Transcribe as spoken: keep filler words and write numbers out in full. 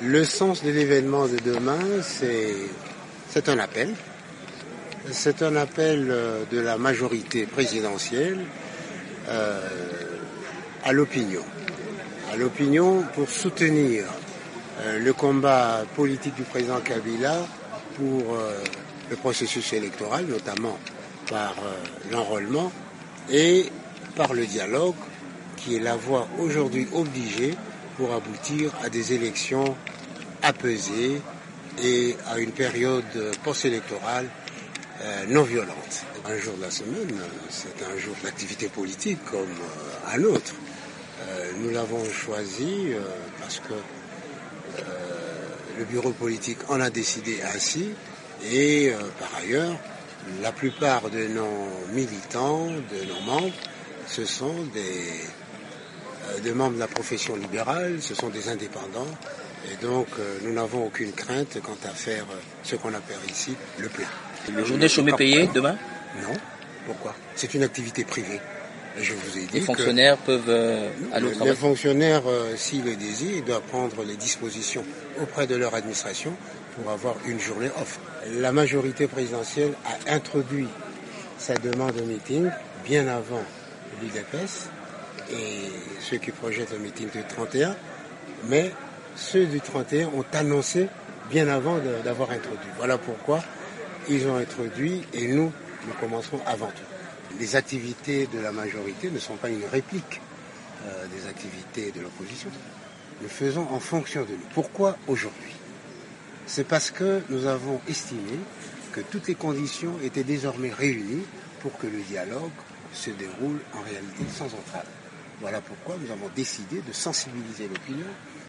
Le sens de l'événement de demain, c'est, c'est un appel. C'est un appel de la majorité présidentielle euh, à l'opinion. À l'opinion pour soutenir euh, le combat politique du président Kabila pour euh, le processus électoral, notamment par euh, l'enrôlement et par le dialogue, qui est la voie aujourd'hui obligée pour aboutir à des élections apaisées et à une période post-électorale euh, non violente. Un jour de la semaine, c'est un jour d'activité politique comme euh, un autre. Euh, nous l'avons choisi euh, parce que euh, le bureau politique en a décidé ainsi et euh, par ailleurs, la plupart de nos militants, de nos membres, ce sont des, euh, des membres de la profession libérale, ce sont des indépendants. Et donc, euh, nous n'avons aucune crainte quant à faire euh, ce qu'on appelle ici le plein. Le journée chômée payée demain ? Non. Pourquoi ? C'est une activité privée. Et je vous ai dit les fonctionnaires que peuvent euh, aller au travail. Les fonctionnaires, euh, s'ils le désirent, ils doivent prendre les dispositions auprès de leur administration pour avoir une journée off. La majorité présidentielle a introduit sa demande de meeting bien avant l'U D P S et ceux qui projettent le meeting du trente et un, mais ceux du trente et un ont annoncé bien avant de, d'avoir introduit. Voilà pourquoi ils ont introduit et nous, nous commencerons avant tout. Les activités de la majorité ne sont pas une réplique euh, des activités de l'opposition. Nous faisons en fonction de nous. Pourquoi aujourd'hui ? C'est parce que nous avons estimé que toutes les conditions étaient désormais réunies pour que le dialogue se déroule en réalité sans entrave. Voilà pourquoi nous avons décidé de sensibiliser l'opinion